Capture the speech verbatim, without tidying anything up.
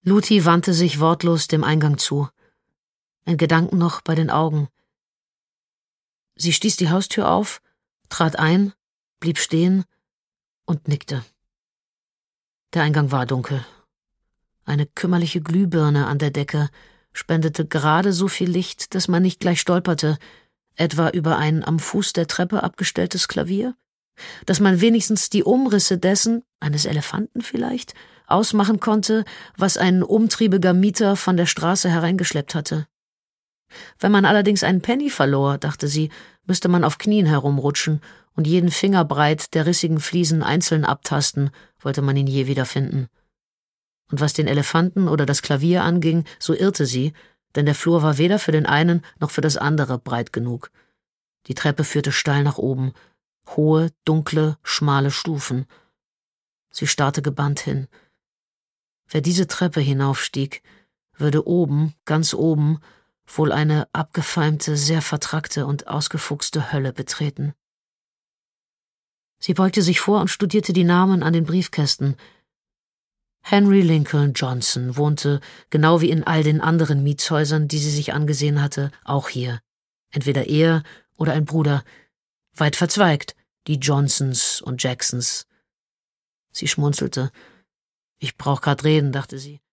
Luthi wandte sich wortlos dem Eingang zu, in Gedanken noch bei den Augen. Sie stieß die Haustür auf, trat ein, blieb stehen und nickte. Der Eingang war dunkel. Eine kümmerliche Glühbirne an der Decke spendete gerade so viel Licht, dass man nicht gleich stolperte, etwa über ein am Fuß der Treppe abgestelltes Klavier, dass man wenigstens die Umrisse dessen, eines Elefanten vielleicht, ausmachen konnte, was ein umtriebiger Mieter von der Straße hereingeschleppt hatte. Wenn man allerdings einen Penny verlor, dachte sie, müsste man auf Knien herumrutschen und jeden Fingerbreit der rissigen Fliesen einzeln abtasten, wollte man ihn je wiederfinden. Und was den Elefanten oder das Klavier anging, so irrte sie, denn der Flur war weder für den einen noch für das andere breit genug. Die Treppe führte steil nach oben, hohe, dunkle, schmale Stufen. Sie starrte gebannt hin. Wer diese Treppe hinaufstieg, würde oben, ganz oben, wohl eine abgefeimte, sehr vertrackte und ausgefuchste Hölle betreten. Sie beugte sich vor und studierte die Namen an den Briefkästen. Henry Lincoln Johnson wohnte, genau wie in all den anderen Mietshäusern, die sie sich angesehen hatte, auch hier. Entweder er oder ein Bruder. Weit verzweigt, die Johnsons und Jacksons. Sie schmunzelte. Ich brauch grad reden, dachte sie.